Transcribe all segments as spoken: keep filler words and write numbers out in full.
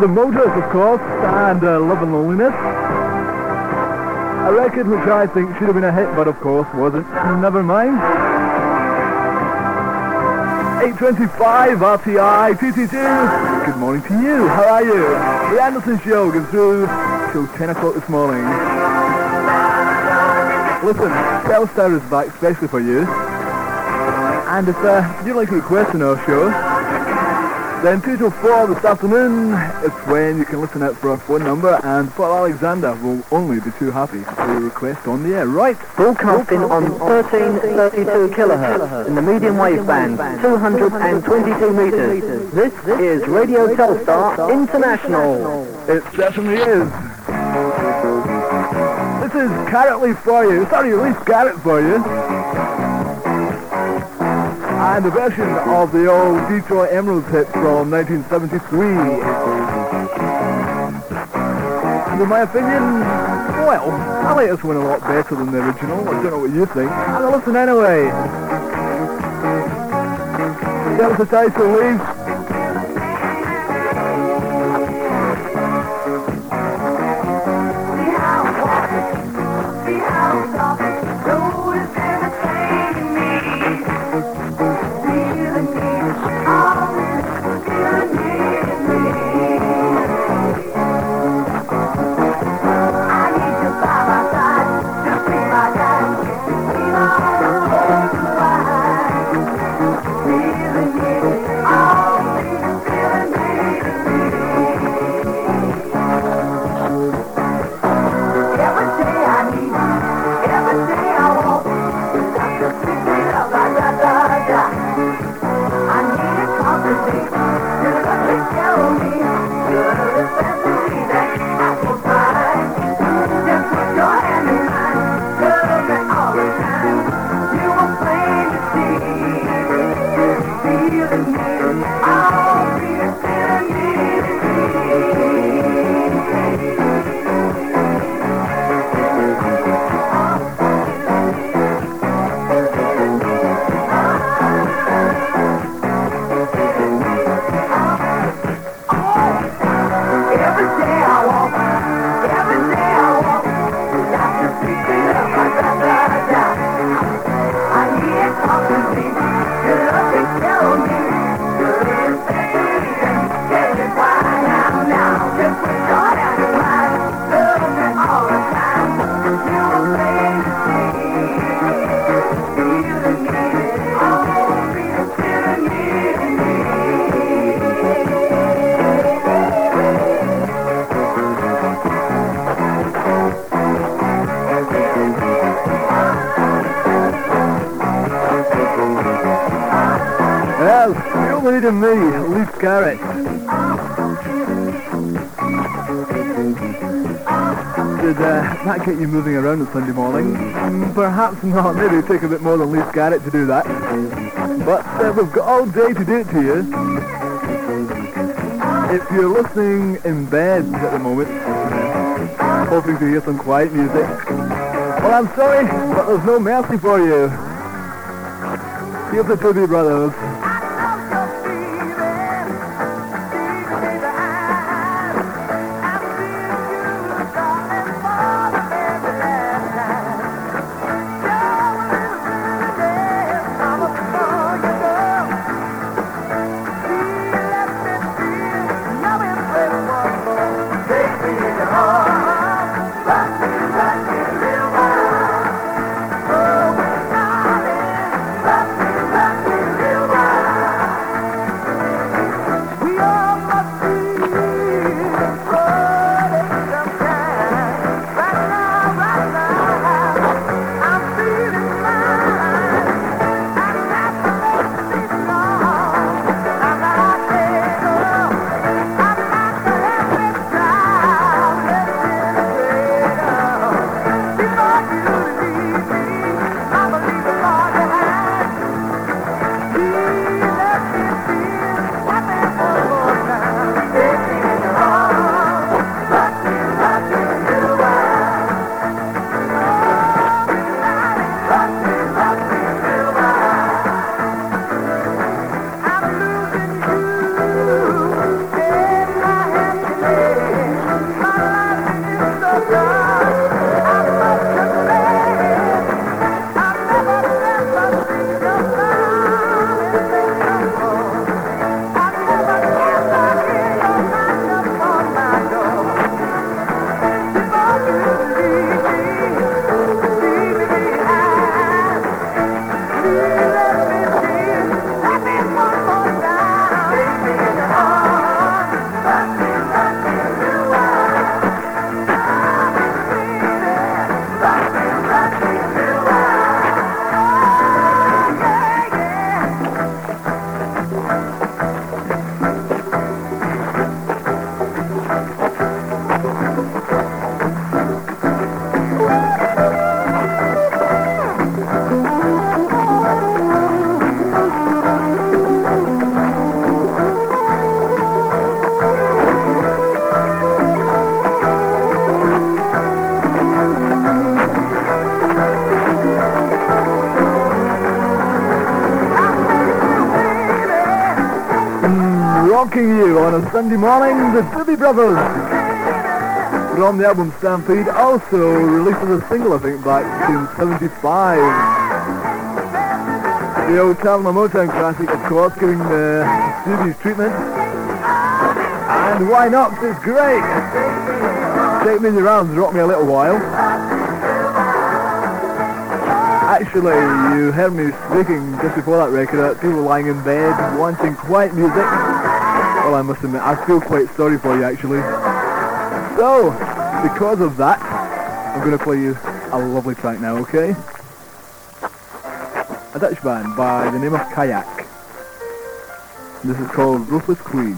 The Motorists, of course, and uh, Love and Loneliness. A record which I think should have been a hit, but of course wasn't. Never mind. eight twenty-five R T I T T two. Good morning to you. How are you? The Anderson Show goes through till ten o'clock this morning. Listen, Telstar is back especially for you. And if uh, you'd like to request on our show, then two till four this afternoon is when you can listen out for our phone number, and Paul Alexander will only be too happy to request on the air. Right. Broadcasting on thirteen thirty-two kilohertz in the medium wave band, two hundred twenty-two meters. This is Radio Telstar International. It certainly is. This is Carrot Leaf for you. Sorry, Leaf Carrot for you. And a version of the old Detroit Emeralds hit from nineteen seventy-three. And in my opinion, well, I like this one a lot better than the original. I don't know what you think. Have a listen anyway. That was the title, Leaf. And me, Leaf Garrett. Did uh, that get you moving around on Sunday morning? Mm, perhaps not. Maybe it'd take a bit more than Leaf Garrett to do that. But uh, we've got all day to do it to you. If you're listening in bed at the moment, hoping to hear some quiet music, well, I'm sorry, but there's no mercy for you. Here's the Doobie Brothers. Rock me, rock me real wild. rocking you on a Sunday morning, the Doobie Brothers. From the album Stampede, also released as a single, I think, back in seventy-five. The old Talma Motown classic, of course, giving the Doobies treatment. And why not? It's great. Take me in your arms, rock me a little while. Actually, you heard me speaking just before that record about people lying in bed wanting quiet music. Well, I must admit, I feel quite sorry for you, actually. So, because of that, I'm going to play you a lovely track now, okay? A Dutch band by the name of Kayak. This is called Ruthless Queen.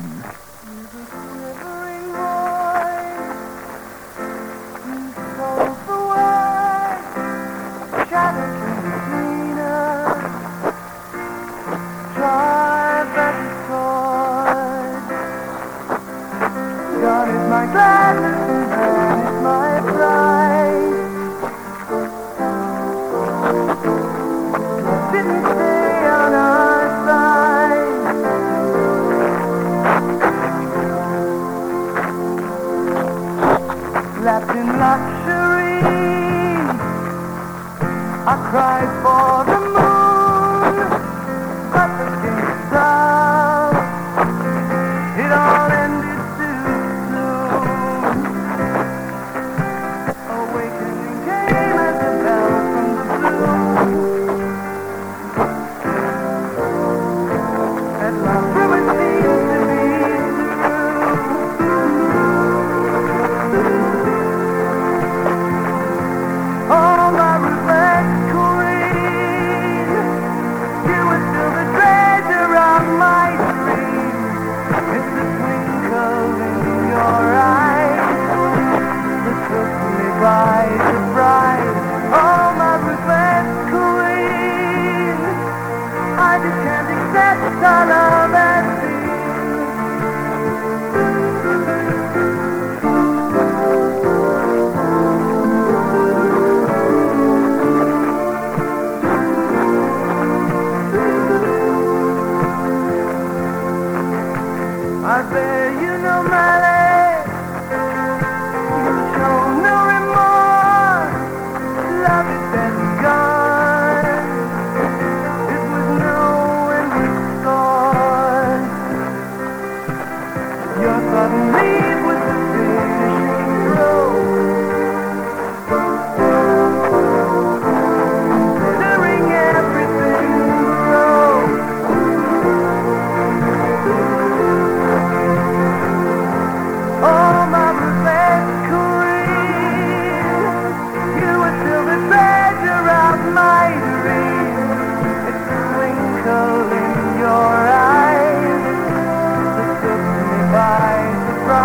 Your eyes, it took me by surprise.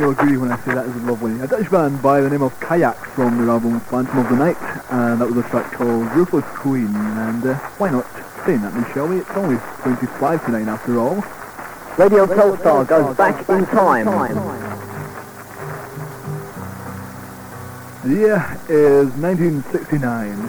you'll agree when I say that is lovely. A Dutch band by the name of Kayak from their album Phantom of the Night, and that was a track called Ruthless Queen, and uh, why not stay in that then, shall we? It's only twenty-five to nine after all. Radio Telstar goes back in time. The year is nineteen sixty-nine.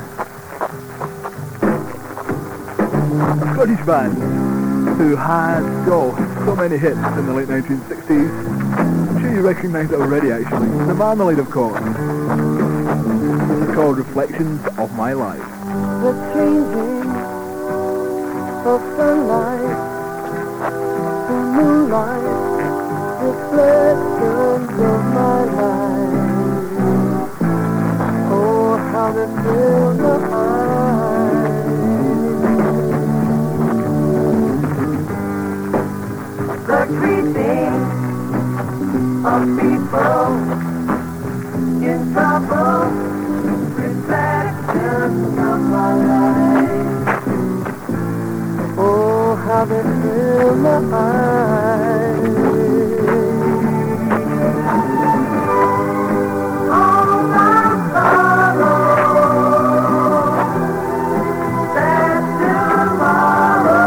A Scottish band who had, oh, so many hits in the late nineteen sixties. I'm sure you recognise it already, actually. The Marmalade, of course. It's called Reflections of My Life. The changing of sunlight, the moonlight, reflections of my life. Oh, how they fill my eyes. The greeting of people in trouble, reflections of my life. Oh, how they fill my eyes. All my sorrow, that tomorrow,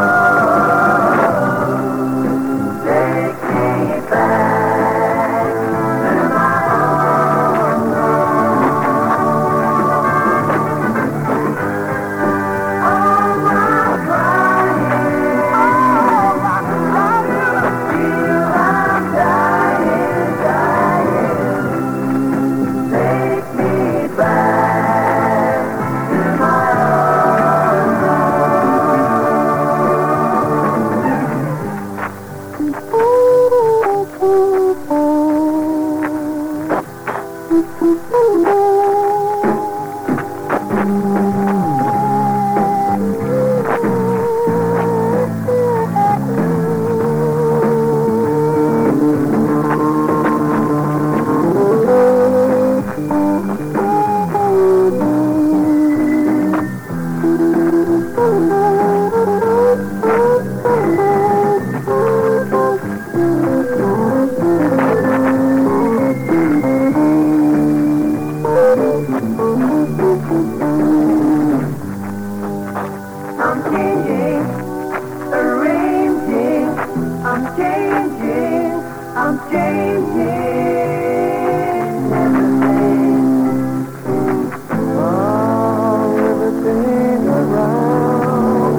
take me back to my own home. All my crying, all my crying, feel I'm dying, dying. Take me back to my own I'm changing, arranging, I'm changing, I'm changing everything. Oh, everything around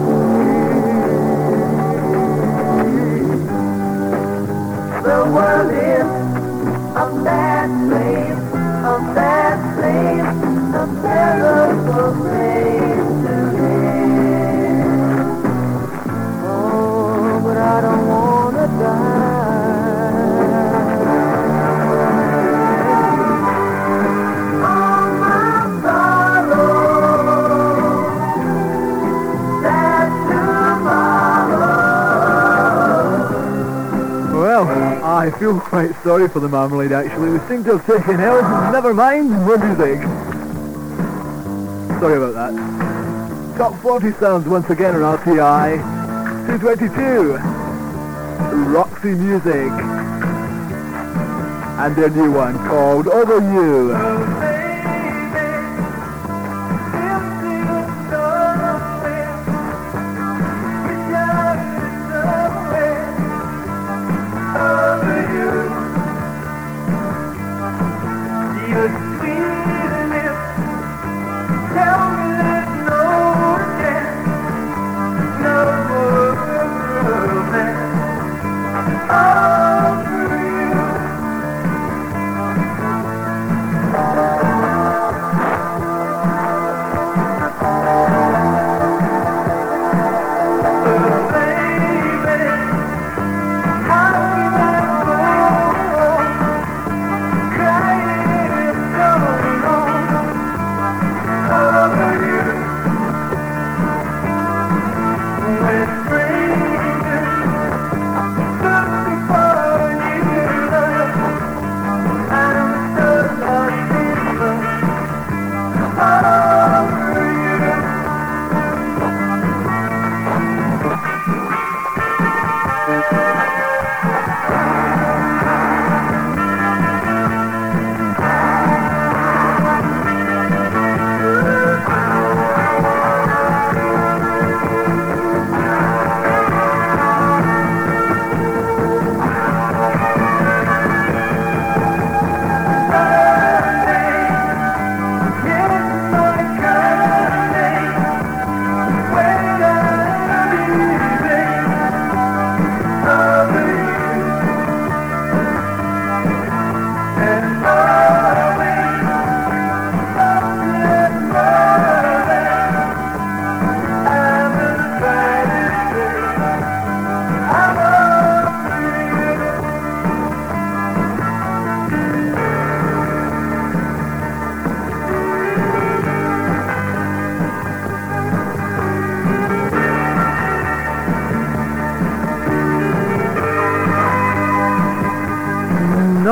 me. The world is a bad place, a bad place, a terrible place to live. Oh, but I don't wanna die. All my sorrow, that tomorrow. Well, I feel quite sorry for the Marmalade, actually. We seem to have taken L. Never mind, more music. Sorry about that. Top forty sounds once again on R T I. two twenty-two. Roxy Music. And their new one called Over You. Oh,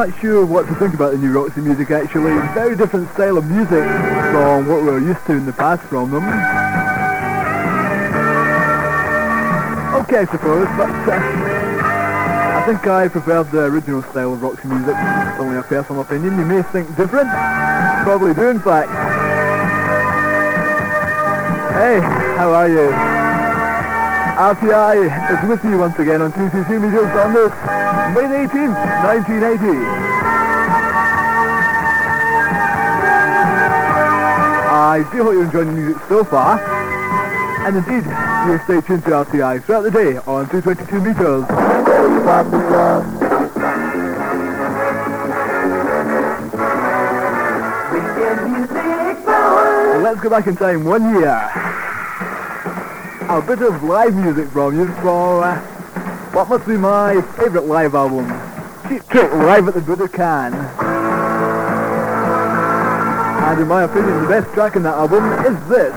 not sure what to think about the new Roxy music actually. Very different style of music from what we were used to in the past from them. Okay, I suppose, but uh, I think I prefer the original style of Roxy music. It's only a personal opinion. You may think different. Probably do, in fact. Hey, how are you? R T I is with you once again on two two two Meters on this May the eighteenth, nineteen eighty. I do hope you're enjoying the music so far. And indeed, you'll stay tuned to R T I throughout the day on two twenty-two Meters. Let's go back in time one year. A bit of live music from you for uh, what must be my favourite live album, Cheap Trick Live at the Budokan. And in my opinion, the best track in that album is this.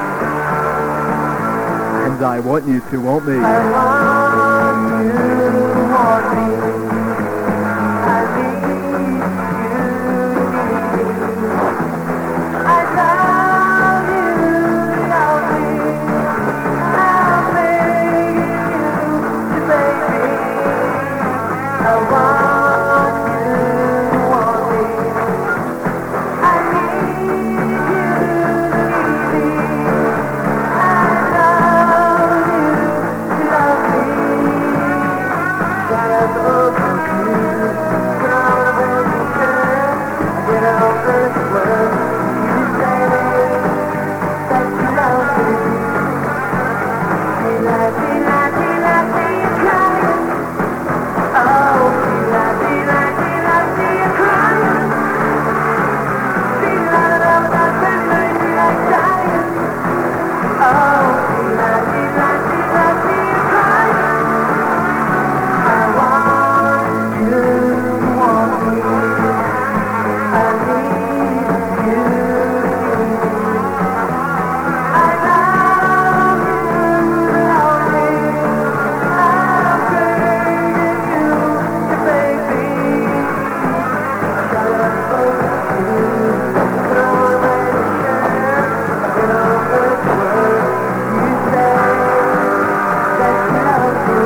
And I Want You to Want Me. I want you to want me. I need you. I love you, love me. I'm begging you, baby. I want you to want me. I need you, need me. I love you, love me. Gotta go from you. Put on a baby shirt. Get out this world. You say that you love me. Tila, tila, tila, see you crying. Oh, tila, tila, tila, see you crying. Tila, la, la, la, tila, dying. Oh, tila, tila, tila, see you crying. I want you to want me. I need you. I love you, love me. I'm begging you, baby. Gotta go with you. Put on a baby shirt. Get over the world. You say that you love me.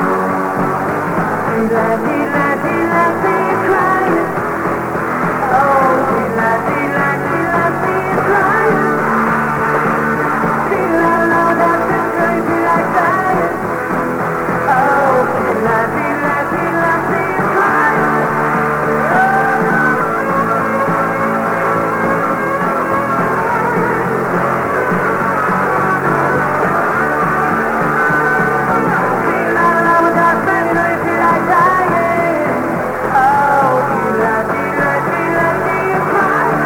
Tila, tila, tila, see you crying. Oh, tila, tila, tila, see you crying. Tila, la, la, crazy like dying. Oh, tila, tila, tila, see you crying. Tila, la, la, crazy like dying. Oh, tila, tila, tila, see you crying.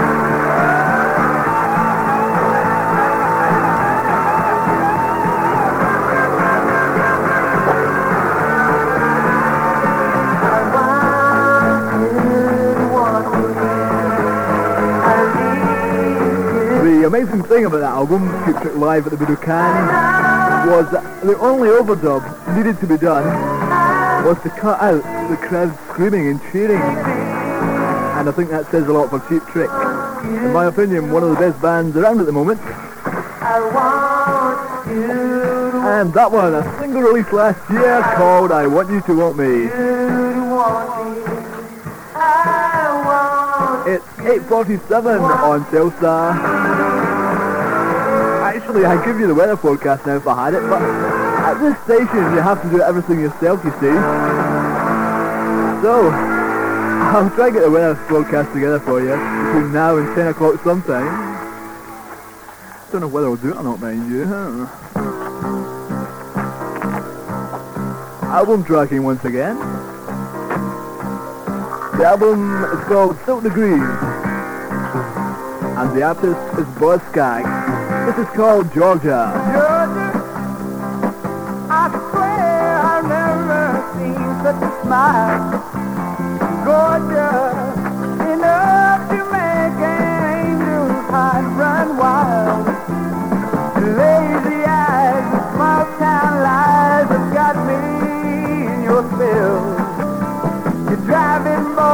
I want you to want me. I need you. The amazing thing about that album, Cheap Trick Live at the Budokan, was that the only overdub needed to be done was to cut out the crowd screaming and cheering. And I think that says a lot for Cheap Trick. In my opinion, one of the best bands around at the moment. I want you to And that one, a single release last year called I Want You to Want Me. want me. I want It's eight forty-seven on Telstar. Actually, I'd give you the weather forecast now if I had it, but at this station you have to do everything yourself, you see. So, I'll try and get the weather forecast together for you between now and ten o'clock sometime. Don't know whether I'll do it or not, mind you. Huh? Album tracking once again. The album is called Silk Degrees, and the artist is Buzz Skaggs. This is called Georgia. Georgia, I swear I've never seen such a smile. Gorgeous enough to make an angel's heart run wild. Lazy eyes and small town lies have got me in your spell. You're driving boy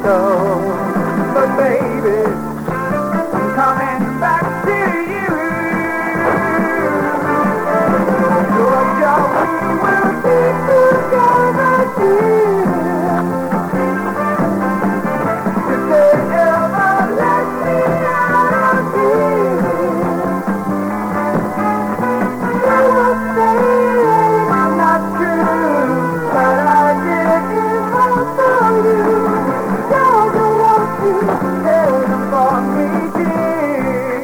so. But baby, I'm coming back to you. Georgia, we will be together, dear. If they ever let me out of here, I will say I'm not true, but I did it all for you. Georgia, won't you tell them for me, dear?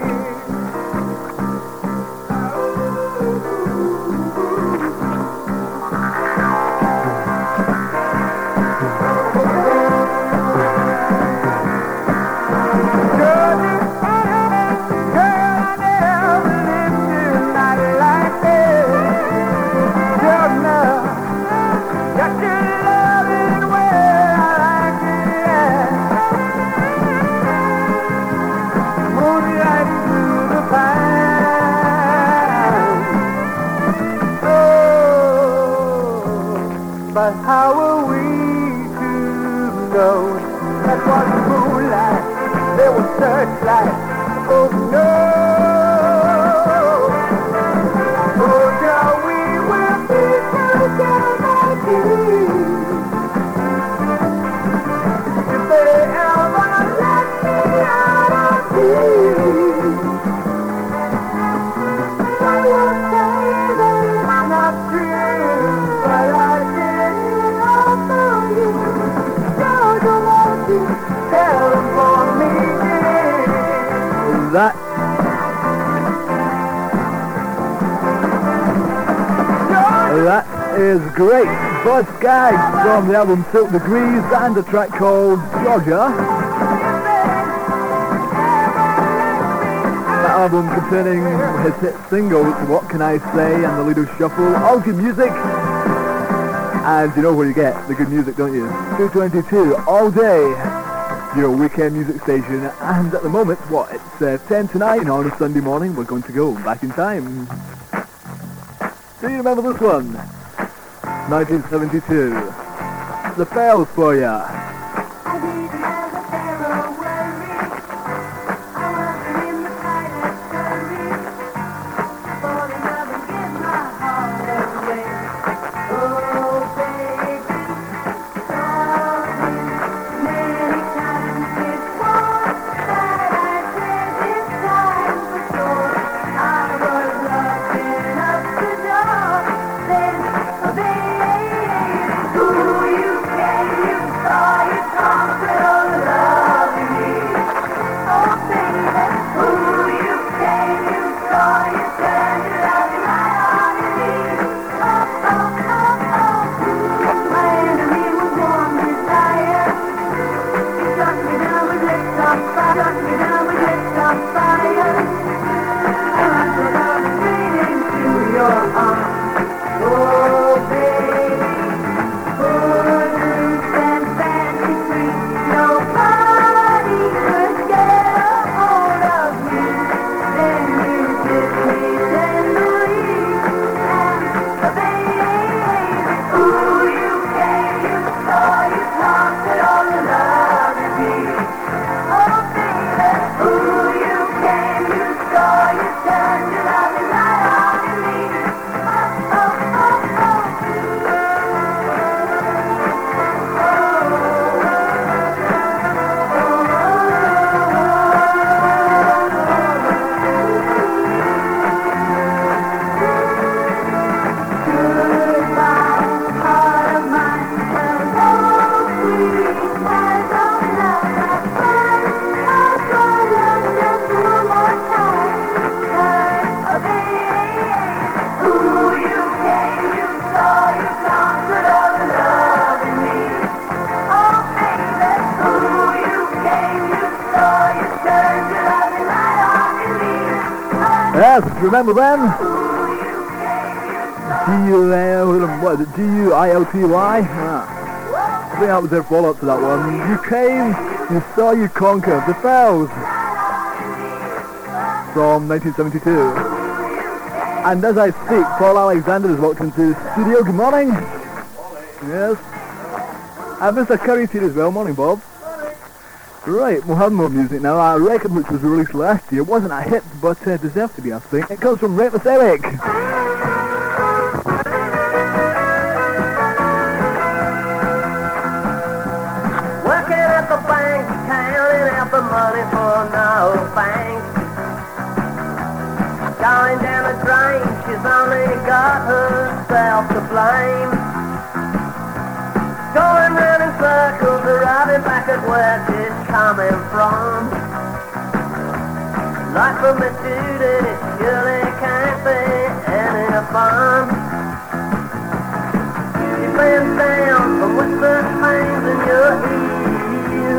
But how are we to know that was moonlight, there was searchlight? Oh no! Oh girl, we will be together, dear. If they ever let me out of here, I will say that I'm not true, but I did it all for you. Georgia, won't you tell them for me, dear? That that is great. Buzz Skaggs from the album Silk Degrees and a track called Georgia. That album containing his hit singles What Can I Say and The Lido Shuffle, all good music. And you know where you get the good music, don't you? two twenty-two all day, your weekend music station. And at the moment, what, it's uh, ten to nine on a Sunday morning. We're going to go back in time. Do you remember this one? nineteen seventy-two. The Fells for ya. I didn't have a fair worry. I wasn't in the slightest hurry. Fall in love and give my heart away. Oh, baby, sorry. Many times before that I said this time for sure. I was looking up the door. Then, oh, baby, who you came, you saw, you conquered all the love in me. Oh, baby, who you came, you saw, you turned your love right on me. Oh, oh, oh, oh. My enemy was warm desire. He struck me down with lips on fire, struck me down with lips on fire. And I said I was straight into your arms. Oh, baby, footloose and fancy free, nobody could get a hold of me. Then you kissed me tenderly, and oh, baby, who you came, you saw, you conquered all the love in me. Oh, baby, who you came, you saw, you turned your love right on me. Oh, oh, oh, oh. Yes, remember them? G U L, what is it, G U I L T Y? Ah. I think that was their follow-up to that one. You came, you saw, you conquered. The Fells. From nineteen seventy-two. And as I speak, Paul Alexander has walked into the studio. Good morning. Yes. And Mister Curry's here as well. Morning, Bob. Right, we'll have more music now. Our record, which was released last year, wasn't a hit, but uh, deserved to be, I think. It comes from Reckless Eric. Working at the bank, counting out the money for no bank. Going down the drain, she's only got herself to blame. Going round in circles, arriving back at where she's coming from. Life from a student, it surely can't be any fun. She bends down from whispered pains in your ear.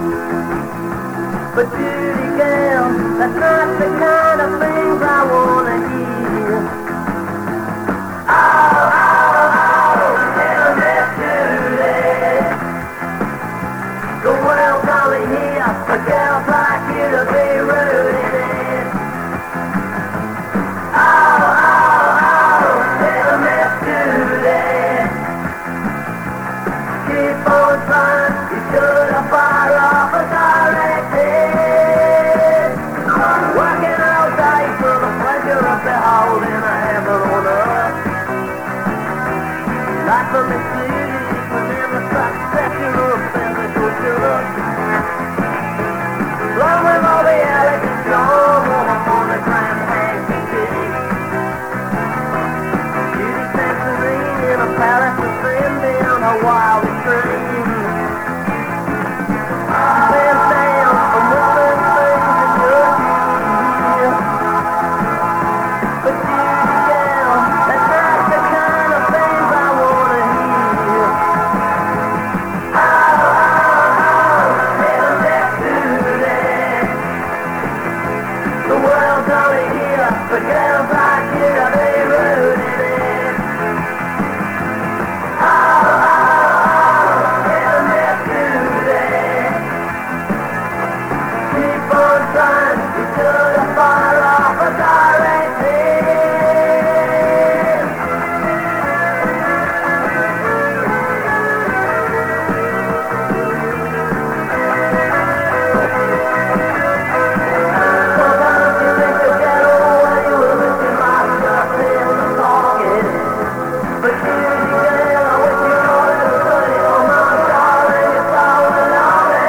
But Judy girl, that's not the kind of things I wanna hear. Oh, oh, oh, tell me Judy, the world's only here for girls like you to be rooted in. Oh, oh, oh, tell me Judy, keep on trying, you should have fired off a directive. Working all day for the pleasure of beholding a heaven on earth. Life from the city was never succession or physical good. Long with all the elegant charm on the grand handkerchief. Beauty Santorini in a palace of sin beyond her wildest dreams. Stand down from whispering things in your ear. But Judy girl, that's not the kind of things I wanna hear. Oh, oh, oh, tell me Judy, the world's only here for girls like you to be rooted in. Oh, oh, oh, tell me Judy, keep on trying, you should have fired off a directive. Sometimes you think you'll get away with it, you might just in the pocket. But Judy girl, I wish you would have put it on my darling, you're so lonely.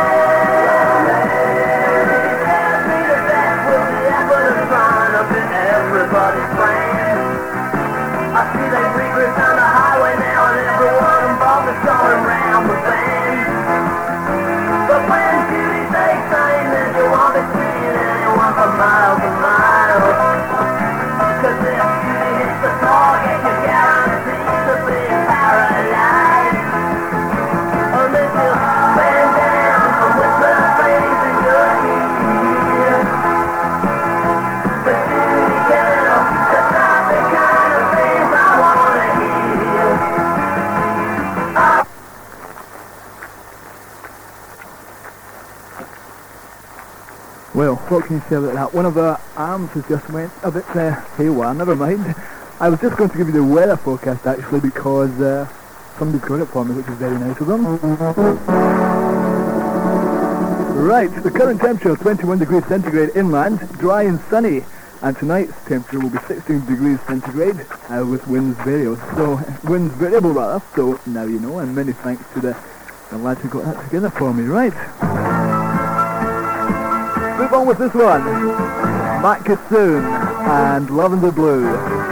Scares me to death with the effort of trying to be everybody's friend. I see they regroup down the highway now and everyone involved is going round the bend. But when Judy takes aim, then you won't be seeing anyone for miles and miles. Cause if Judy hits the target, you're guaranteed to be paralyzed. Unless you bend down from whispered things in your ear. But Judy girl, that's not the kind of things I wanna hear. Well, what can you say about that? One of our arms has just went a bit uh, haywire, never mind. I was just going to give you the weather forecast actually because uh, somebody's got it for me, which is very nice of them. Right, the current temperature twenty-one degrees centigrade inland, dry and sunny. And tonight's temperature will be sixteen degrees centigrade uh, with winds variable. So, winds variable rather, so now you know, and many thanks to the, the lads who got that together for me. Right. Move on with this one. Matt Kitsoon and Lavender Blue.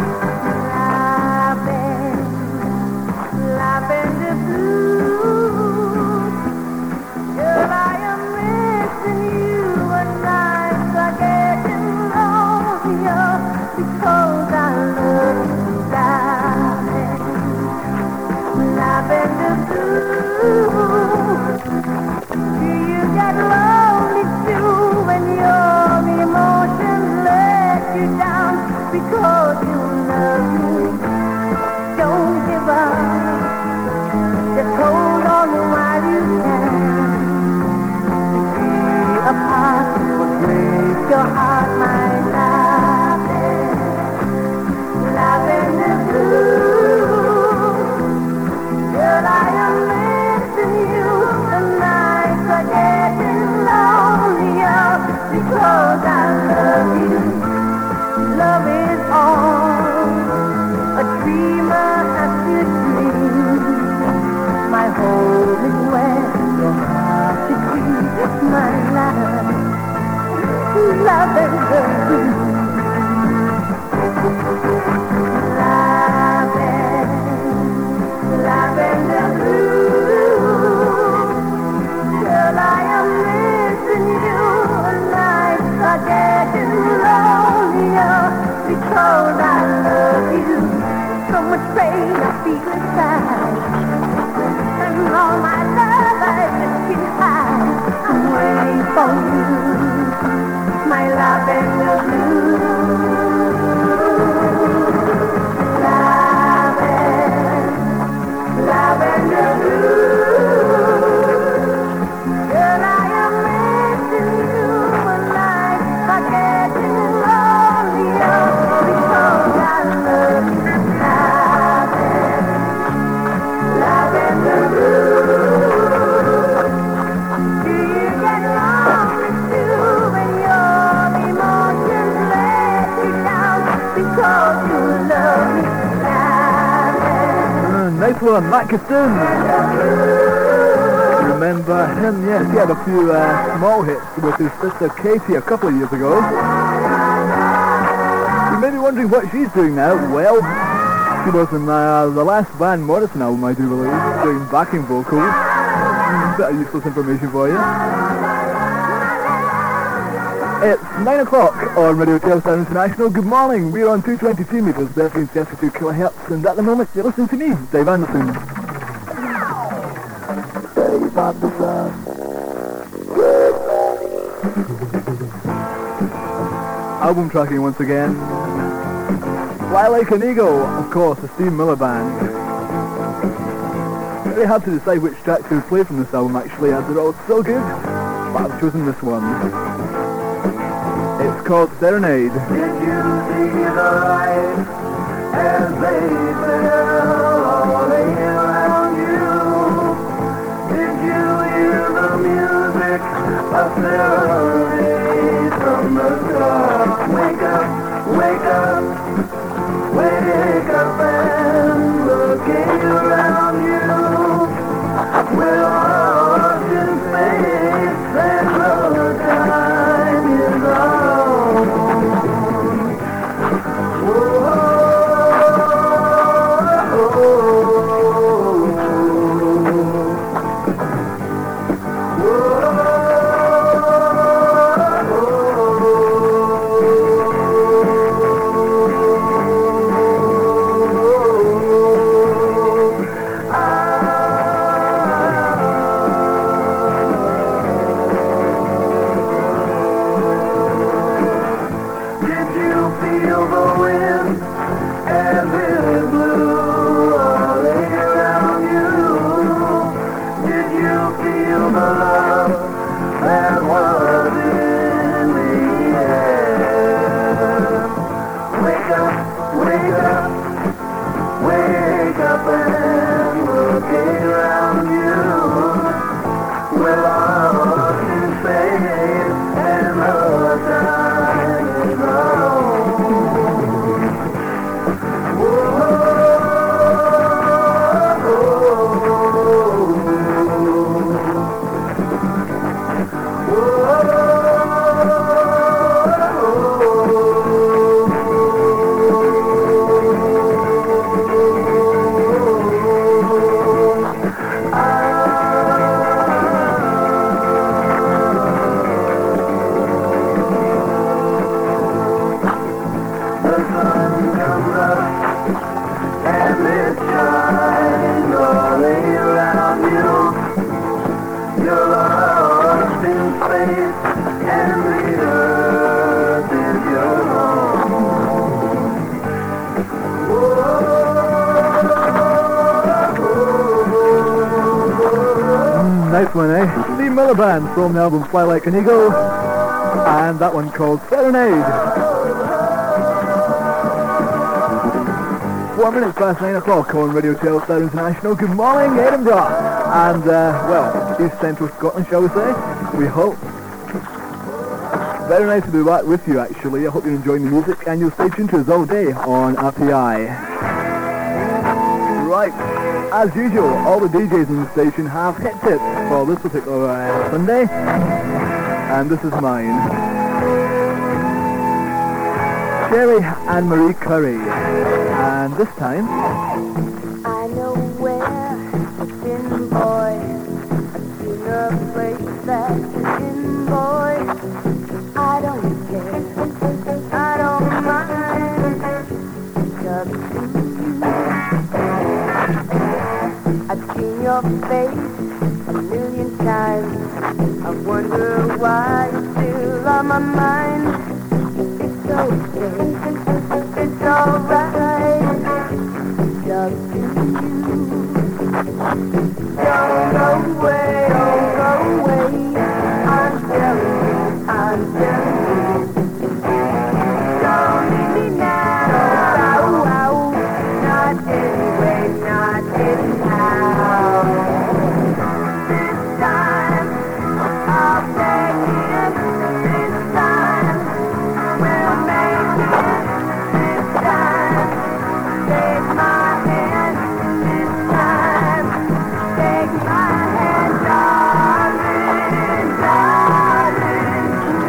Lavender blue, girl, I am missing you, and nights are getting lonelier because I love you, darling. Lavender blue, do you get lonely too when your emotions let you down because you lavender blue. Lavender blue. Girl, I am missing you. Nights are getting lonelier because I love you. So much pain I feel inside, and all my love I just can't hide. I'm waiting for you, my lavender blue. Lavender blue. Girl, I am missing you. Nights are getting lonelier because I love you. Lavender blue. Do you get lonely too when your emotions let you down because you love me? Uh, nice one, Matt Kiston. Remember him? Yes, he had a few uh, small hits with his sister Katie a couple of years ago. You may be wondering what she's doing now. Well, she was in uh, the last Van Morrison album, I do believe, doing backing vocals. Mm, bit of useless information for you. It's nine o'clock on Radio Telstar International. Good morning. We're on two twenty-two meters, thirteen thirty-two kilohertz, and at the moment you're listening to me, Dave Anderson. Dave Anderson. Album tracking once again. Fly Like an Eagle, of course, the Steve Miller Band. Very hard to decide which track to play from this album actually, as they're all so good, but I've chosen this one. It's called Serenade. Did you see the light as they fell all around you? Did you hear the music of serenade from the dark? Wake up, wake up, wake up and looking around you. We're lost in space and the time is on. Whoa, oh, oh, Nice one, eh? Steve Miller Band from the album Fly Like an Eagle, and that one called Serenade. Four minutes past nine o'clock on Radio Telstar International. Good morning, Edinburgh, and uh, well, East Central Scotland, shall we say? We hope. Very nice to be back with you, actually. I hope you're enjoying the music, and you'll stay tuned to us all day on R T I. Right. As usual, all the D Js in the station have hit tips for this particular uh, Sunday, and this is mine. Sherry and Marie Curry. And this time... I know where you've been, boy. I've seen a place that you've been, boy. I don't care. I don't mind. Just you. I've seen your face a million times. I wonder why you're still on my mind. It's okay. It's alright. Just you. Don't go away, don't go away. I'm telling you, I'm telling you. Don't leave me now, ow, ow. Not anyway, not anyhow. This time, I'll take it. This time, we'll make it. This time, take my hand. This time, take my hand, darling, darling.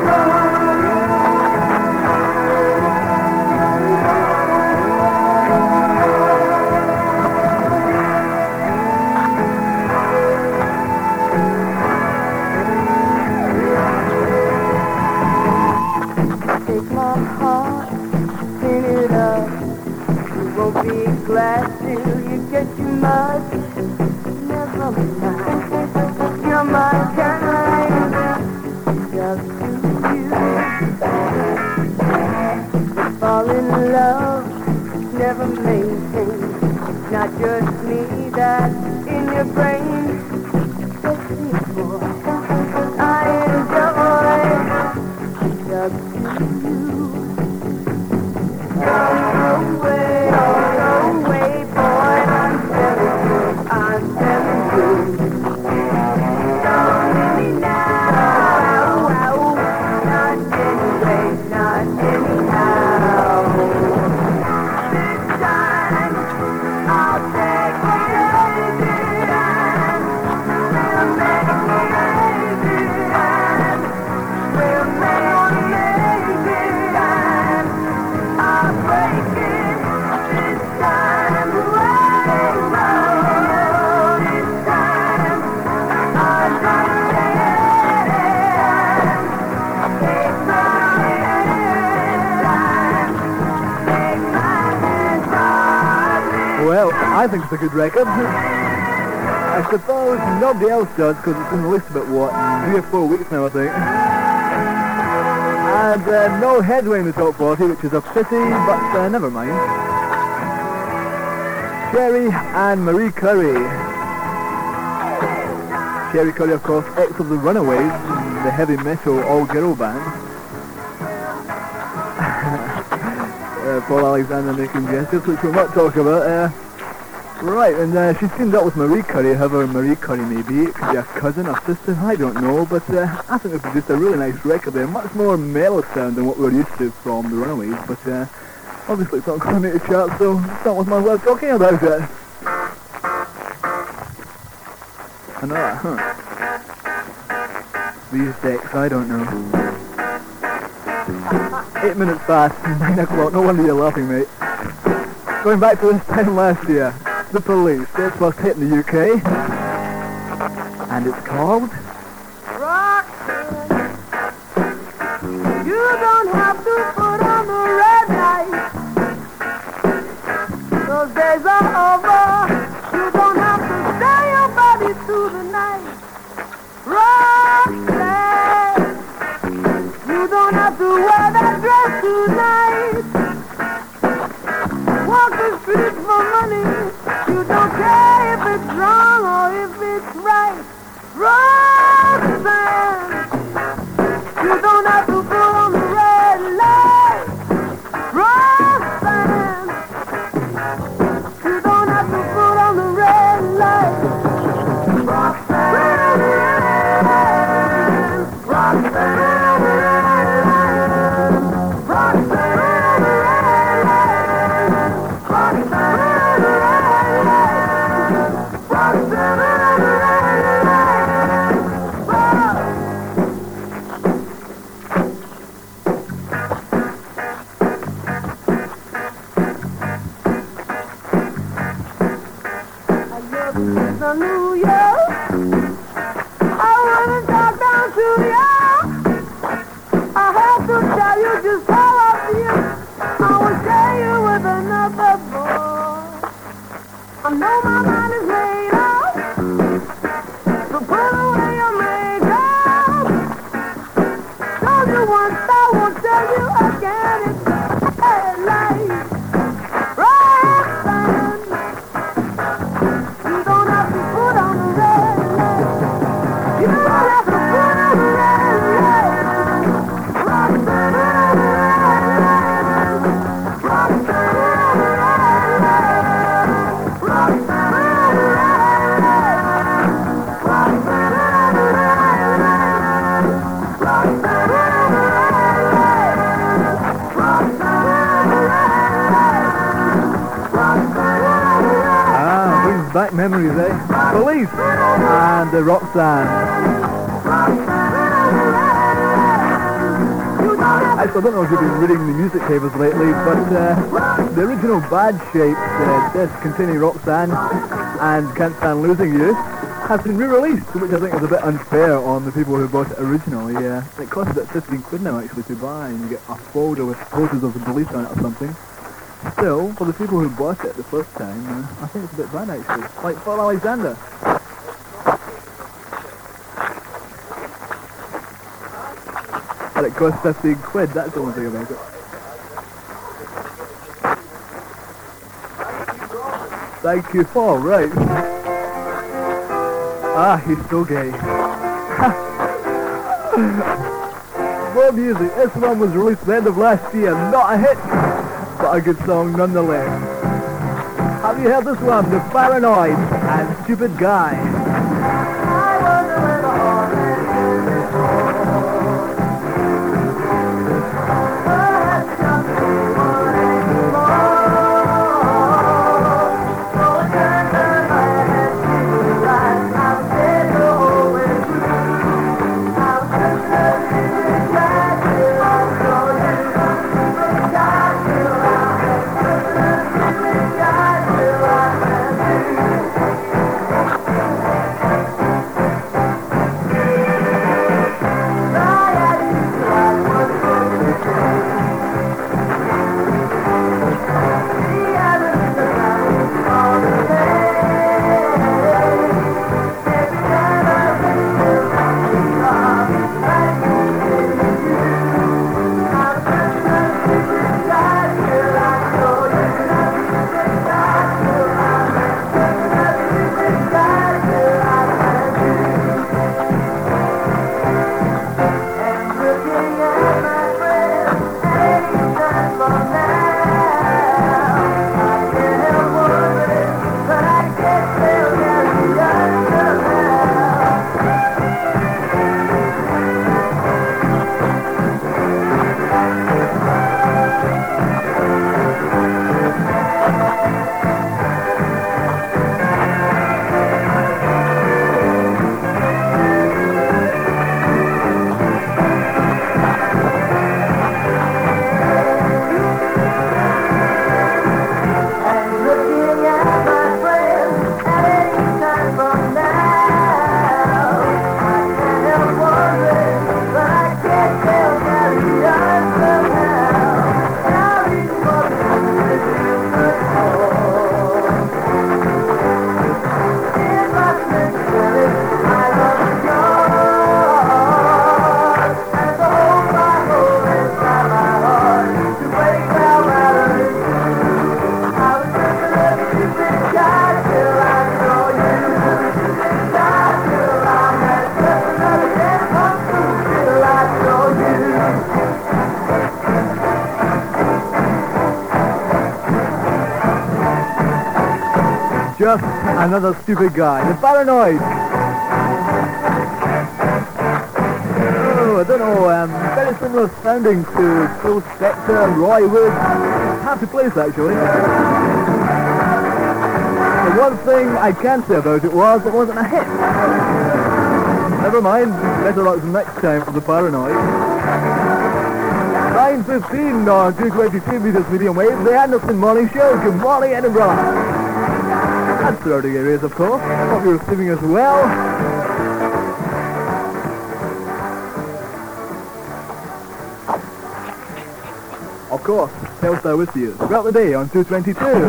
Take my heart, spin it up. You won't be glad till you get too much. Never mind, you're my kind. Just you. Fall in love, never maintain. It's not just me that's in your brain. Just me, boy, I enjoy. Just you. Don't go away, don't go away, boy. I'm telling you, I'm telling you. Don't leave me now, ow, ow. Not anyway, not anyhow. This time, I'll take it easy and we'll make it easy and we'll make it and I'll break it this time. Whoa, this time I'll just take my hand and take my hand, darling. Well, I think it's a good record. I suppose nobody else does, because it's been released about, what, three or four weeks now, I think. And uh, no headway in the top forty, which is a pity, but uh, never mind. Sherry and Marie Curry. Sherry Curry, of course, ex of the Runaways, the heavy metal all-girl band. uh, Paul Alexander making gestures, which we'll not talk about. Uh, right, and uh, she's teamed up with Marie Curry, however Marie Curry may be. It could be a cousin, a sister, I don't know, but uh, I think they produced a really nice record there, much more mellow sound than what we're used to from the Runaways, but uh, obviously it's not going to make the chart, so it's not worth my while talking about it. I know that, huh? These decks, I don't know. Eight minutes past, nine o'clock, no wonder you're laughing, mate. Going back to this time last year, The Police, their first hit in the U K, and it's called... Roxanne, you don't have to put on the red light. Those days are over. You don't have to stay your body through the night. Roxanne, you don't have to wear that dress tonight. Walk the streets for money. You don't care if it's wrong or if it's right. Roxanne, you don't have to put on the red light. Roxanne, you don't have to put on the red light. Roxanne, Roxanne, Roxanne. back memories, eh? Police and the Roxanne. Actually, I don't know if you've been reading the music papers lately, but uh, the original Bad Shapes uh, disc containing Roxanne and Can't Stand Losing You has been re-released, which I think is a bit unfair on the people who bought it originally. Uh, it costs about fifteen quid now actually to buy, and you get a folder with photos of the police on it or something. Still, for the people who bought it the first time, uh, I think it's a bit bad actually. Like Paul Alexander. And it cost fifteen quid, that's the only thing about it. Thank you, Paul, right. Ah, he's so gay. More music. This one was released at the end of last year. Not a hit, but a good song nonetheless. Have you heard this one? The Paranoid and Stupid Guy. Just another stupid guy. The Paranoid. Oh, I don't know, um, very similar sounding to Phil Spector, Roy Wood. Hard to place actually. The one thing I can say about it was it wasn't a hit. Never mind, better luck next time for the Paranoid. nine fifteen on two twenty-two meters medium wave, the Anderson Morning Show. Good morning, Edinburgh. And surrounding areas, of course. Hope you're receiving as well. Of course, Telstar with you throughout the day on two twenty-two.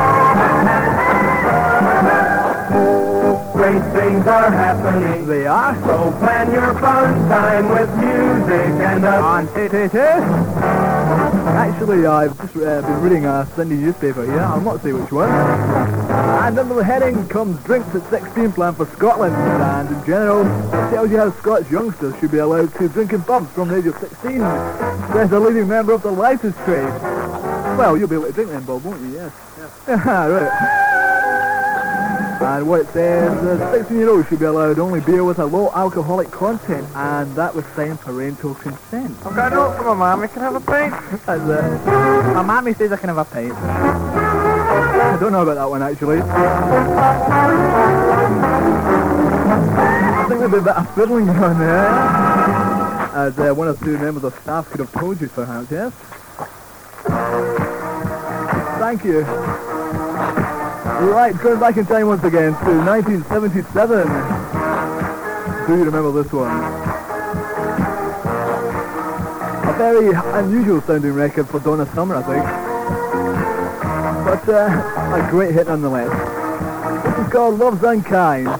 Great things are happening. They are. So plan your fun time with music and a... On T T T. Actually, I've just uh, been reading a Sunday newspaper here. I'll not say which one. And under the heading comes Drinks at sixteen plan for Scotland. And in general, it tells you how Scottish youngsters should be allowed to drink in pubs from the age of sixteen. Says a leading member of the licence trade. Well, you'll be able to drink then, Bob, won't you? Yes. Yes. Right. And what it says, uh, sixteen-year-olds should be allowed only beer with a low alcoholic content, and that with signed parental consent. I've got a note from my mum. Can I have a pint? That's it. My mammy says I can have a pint. I don't know about that one actually. I think there'd be a bit of fiddling going on there. As uh, one or two members of staff could have told you perhaps, yes? Thank you. Right, going back in time once again to nineteen seventy-seven. Do you remember this one? A very unusual sounding record for Donna Summer, I think. But uh, a great hit nonetheless. This is called Love's Unkind.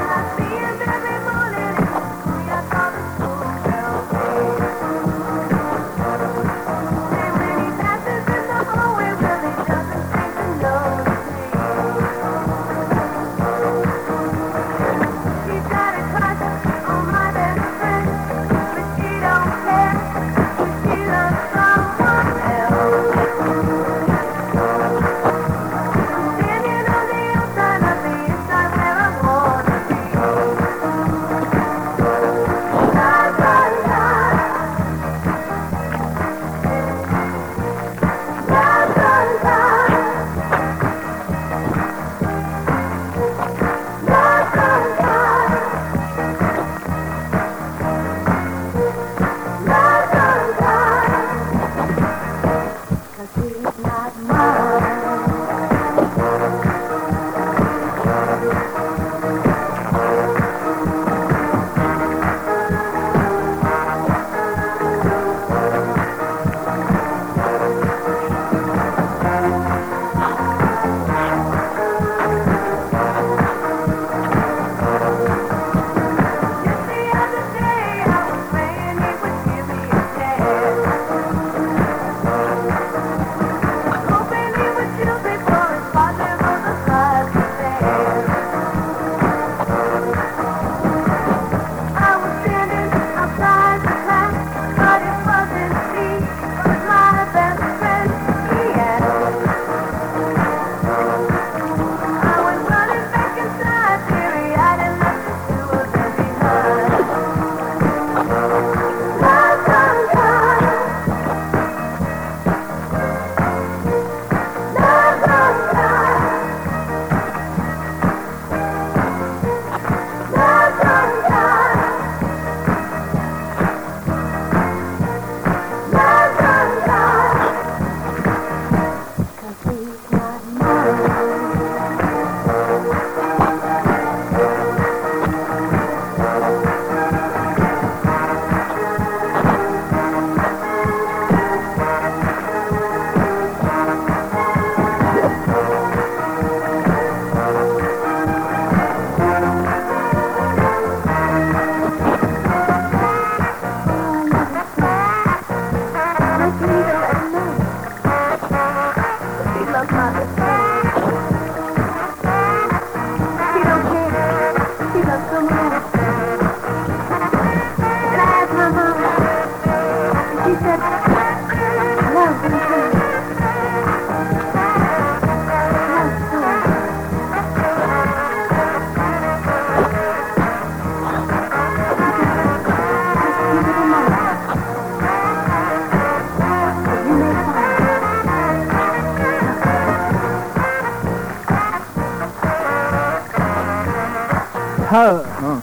How, oh.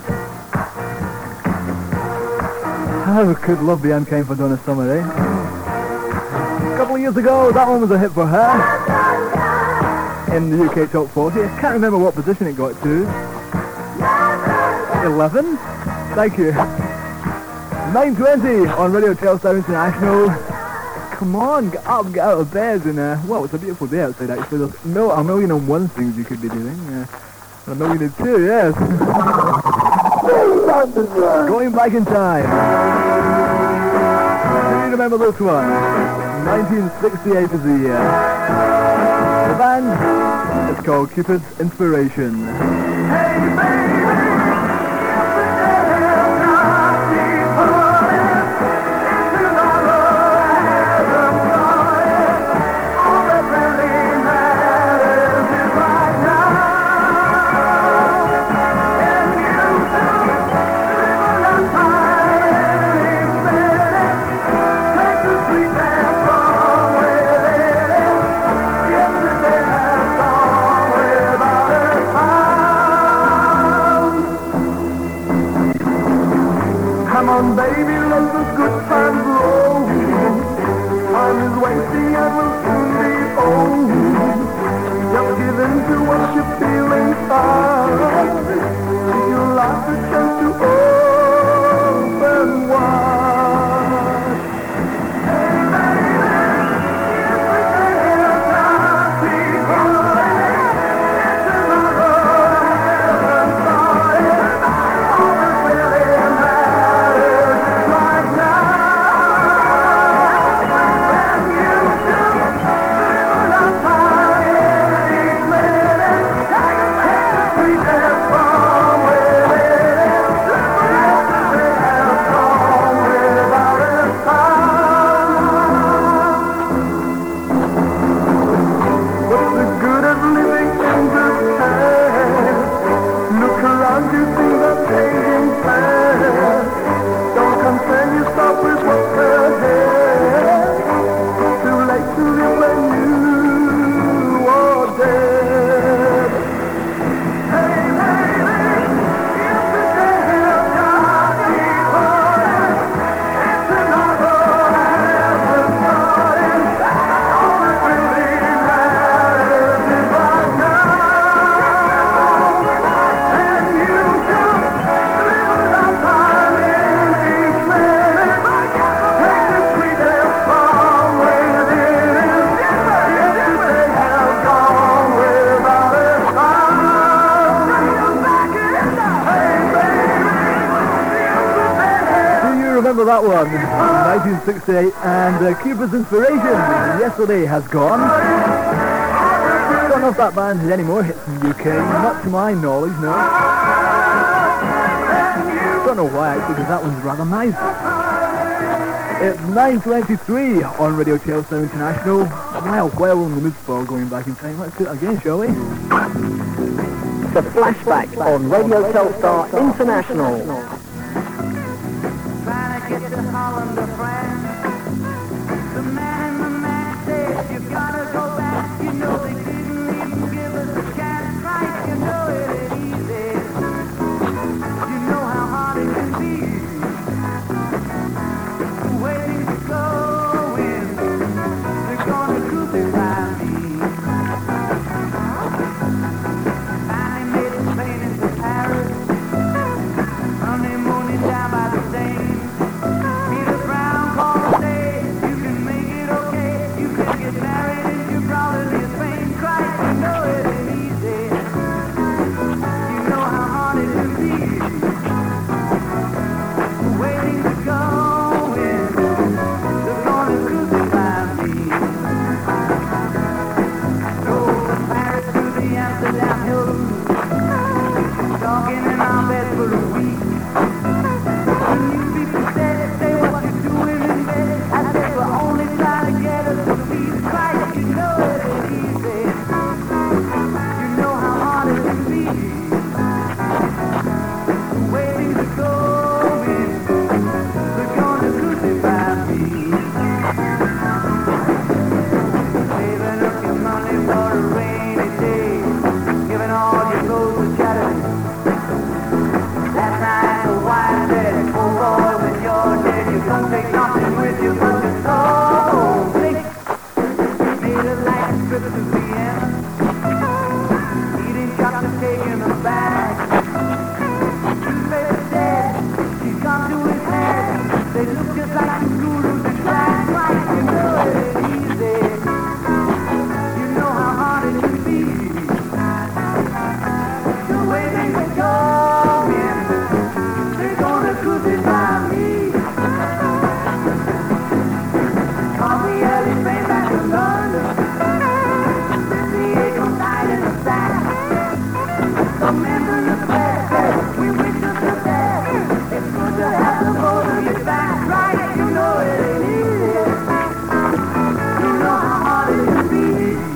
How could love be unkind for Donna Summer, eh? A couple of years ago, that one was a hit for her in the U K Top forty. I can't remember what position it got to. eleven? Thank you. nine twenty on Radio Telstar International. Come on, get up, get out of bed, and uh, well, it's a beautiful day outside actually. There's no, a million and one things you could be doing. Uh, a million and two, yes. Going back in time. Do you remember this one? nineteen sixty-eight is the year. The band is called Cupid's Inspiration. Hey, baby! Song Come on, baby, let the good times roll. Time is wasting and will soon be old. Just give in to what you feel inside. Give your life a chance to open wide. Hey, baby, if we take our time, people, it's another heaven side. All that really matters right now. And you should live our time each minute. Take a chance, we have from within. We have gone without a time. What's the good of living in this town? Look around, you see the changing plans. Don't concern yourself with what's ahead. Too late to live when you are dead. Hey, baby, if the day of God people, it's another heaven starting. All that really matters is right now. And you should live our time in each minute. Take the sweetest from within. Yes, they have gone without a time. Hey, baby, Do you remember that one? nineteen sixty-eight, and uh, Cuba's Inspiration, Yesterday Has Gone. Don't know if that band has any more hits in the U K, not to my knowledge, no. Don't know why, actually, because that one's rather nice. It's nine twenty-three on Radio Telstar International. Wow, well on the mood for going back in time. Let's do it again, shall we? The Flashback on Radio Telstar International. Trying to get to Holland or France. The man in the man said, you gotta go back. You know they didn't even give us a chance. Right, you know it ain't easy. You know how hard it can be. Waiting to go in. They're gonna crucify me. Finally made it plain into Paris. Honeymooning down by the Seine. Peter Brown called to say, you can make it okay. You can get married in Gibraltar, in Spain. Christ, you know it ain't easy. You know how hard it can be. Waiting to go in. They're gonna crucify me. Drove from Paris to the Amsterdam Hilton. Talking in our bed for a week. And you people said, say what you're doing in bed. I said, we're only trying to get us to peace. Christ, you know it ain't easy. You know how hard it can be. Waiting to go in. They're gonna crucify me. Saving up your money for a rainy day. Giving all your clothes to charity. Last night the wife said, oh boy, when you're dead, you don't take nothing with you but your soul. Sick. Made a light trip to Vienna. Eating chocolate cake in a bag. Two baby dead. She's gone to his head. They look just like two gurus in black. Right, you know it ain't easy. You know how hard it can be. You're waiting to go in. They're gonna crucify me. On the early train back to London. The eagle died in a sack. The men in the press said, we wish us the best. It's good to have the both of you back. Right, you know it ain't easy. You know how hard it can be.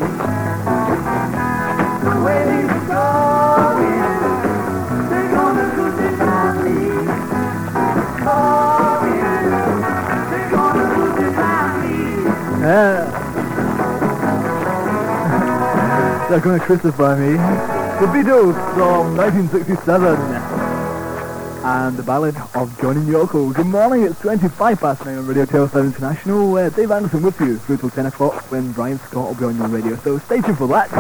You're waiting to go in. They're gonna crucify me. Go in. They're gonna crucify me. Yeah. They're going to crucify me. The Beatles from nineteen sixty-seven. and the ballad of Johnny Yoko. Good morning, it's twenty-five past nine on Radio Telstar International. Uh, Dave Anderson with you through till ten o'clock when Brian Scott will be on your radio, so stay tuned for that.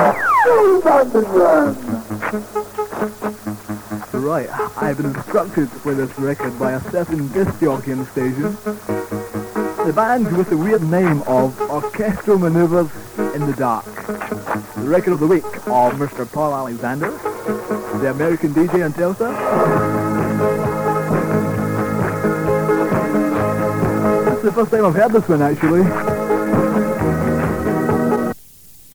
Right, I've been instructed to play this record by a certain disc jockey on the station. The band with the weird name of Orchestral Maneuvers in the Dark. The record of the week of Mister Paul Alexander, the American D J on Telstar. That's the first time I've heard this one, actually.